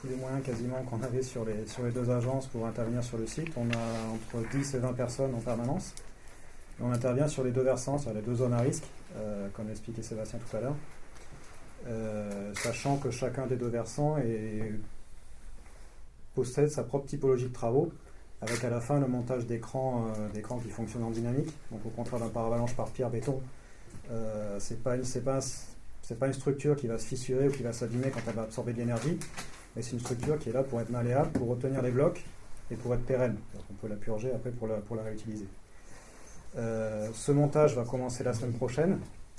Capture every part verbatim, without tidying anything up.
tous les moyens quasiment qu'on avait sur les, sur les deux agences pour intervenir sur le site. On a entre dix et vingt personnes en permanence. Et on intervient sur les deux versants, sur les deux zones à risque, euh, comme l'expliquait Sébastien tout à l'heure. Euh, sachant que chacun des deux versants est, possède sa propre typologie de travaux, avec à la fin le montage d'écrans euh, d'écrans qui fonctionnent en dynamique. Donc au contraire d'un paravalanche par pierre béton, euh, c'est pas une, c'est pas, c'est pas une structure qui va se fissurer ou qui va s'abîmer quand elle va absorber de l'énergie, mais c'est une structure qui est là pour être malléable, pour retenir les blocs et pour être pérenne. Donc on peut la purger après pour la, pour la réutiliser. Euh, ce montage va commencer la semaine prochaine.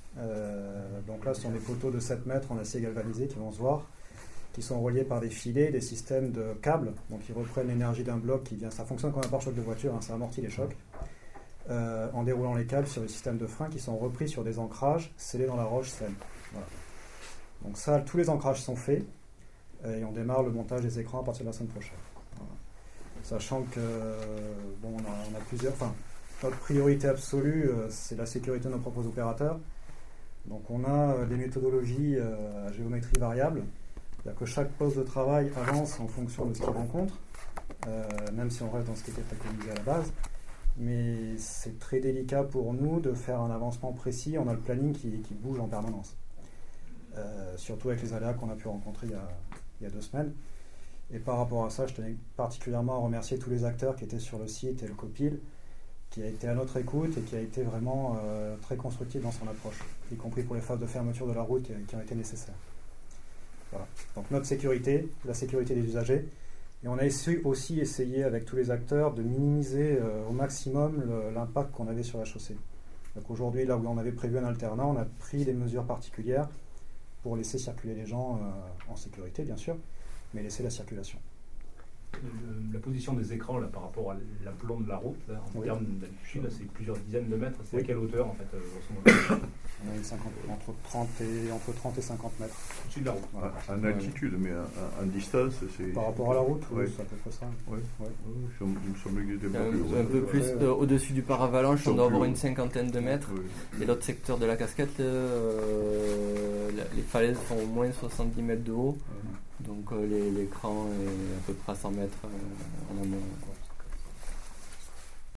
Euh, donc là ce sont des poteaux de sept mètres en acier galvanisé qui vont se voir, qui sont reliés par des filets, des systèmes de câbles, donc ils reprennent l'énergie d'un bloc qui vient, ça fonctionne comme un pare-choc de voiture, hein, ça amortit les chocs, euh, en déroulant les câbles sur des systèmes de frein qui sont repris sur des ancrages scellés dans la roche saine. Voilà. Donc ça, tous les ancrages sont faits, euh, et on démarre le montage des écrans à partir de la semaine prochaine. Voilà. Sachant que, euh, bon, on a, on a plusieurs, enfin, notre priorité absolue, euh, c'est la sécurité de nos propres opérateurs. Donc on a euh, des méthodologies euh, à géométrie variable. C'est-à-dire que chaque poste de travail avance en fonction de ce qu'il rencontre, euh, même si on reste dans ce qui était préconisé à la base. Mais c'est très délicat pour nous de faire un avancement précis. On a le planning qui, qui bouge en permanence. Euh, surtout avec les aléas qu'on a pu rencontrer il y a, il y a deux semaines. Et par rapport à ça, je tenais particulièrement à remercier tous les acteurs qui étaient sur le site et le COPIL, qui a été à notre écoute et qui a été vraiment euh, très constructif dans son approche, y compris pour les phases de fermeture de la route qui ont été nécessaires. Voilà. Donc notre sécurité, la sécurité des usagers, et on a aussi essayé avec tous les acteurs de minimiser euh, au maximum le, l'impact qu'on avait sur la chaussée. Donc aujourd'hui, là où on avait prévu un alternat, on a pris des mesures particulières pour laisser circuler les gens euh, en sécurité bien sûr, mais laisser la circulation. Le, la position des écrans là, par rapport à l'aplomb de la route, là, en oui. termes d'altitude, c'est plusieurs dizaines de mètres. C'est oui. à quelle hauteur en fait euh, On a une cinquante, entre, trente et, entre trente et cinquante mètres. Au-dessus de la route. Voilà. En altitude, mais en, en distance, c'est. Par rapport à la route, oui, c'est à peu près ça. Oui, oui. oui. Il me semble qu'il était un, plus un peu plus euh, au-dessus du paravalanche, on doit avoir une cinquantaine de mètres. Oui. Et l'autre secteur de la casquette, euh, les falaises font au moins soixante-dix mètres de haut. Oui. Donc euh, les, l'écran est à peu près à cent mètres euh, en amont.